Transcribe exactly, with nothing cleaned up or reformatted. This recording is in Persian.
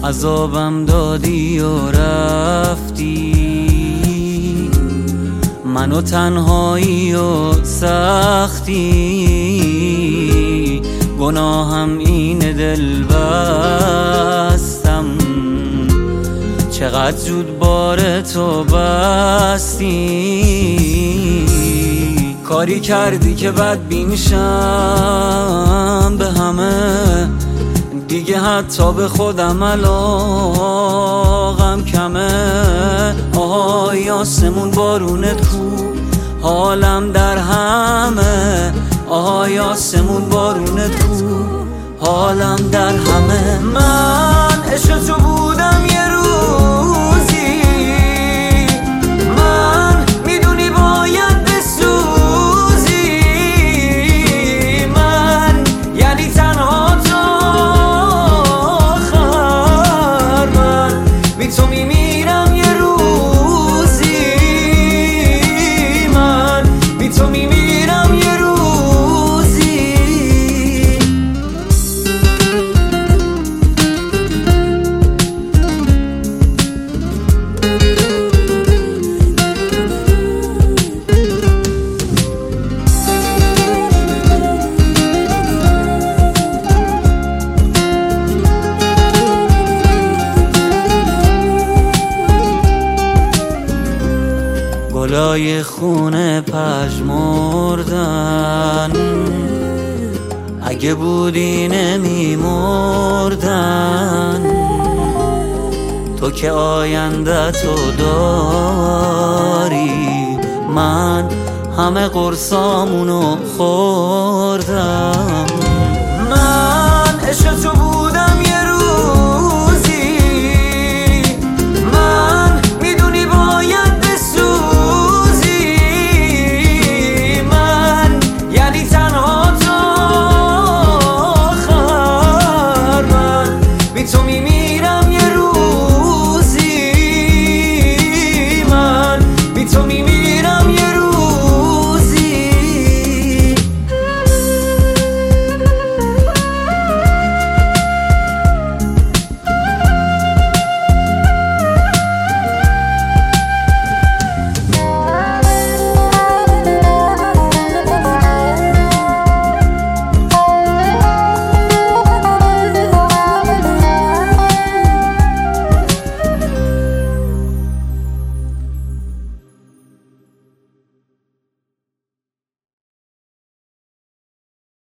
عذابم دادی و رفتی، منو تنهایی و سختی، گناهم اینه دل بستم، چقدر زود بار تو بستی. کاری کردی که بدبین شم به همه، دیگه حتی به خودم علاقم کمه. آهای آسمون بارونت کو، حالم در همه. آهای آسمون بارونت کو، حالم در همه. من عشق تو بودم یه روزی، من میدونی باید بسوزی، من یعنی تنها تو آخر، من بی تو میمیرم یه روزی، من بی تو میمیرم یه روزی. گلای خونه پژمردن، اگه بودی نمیمردن. تو که آینده تو داری، من همه قرصامونو خوردم. من عشق تو بودم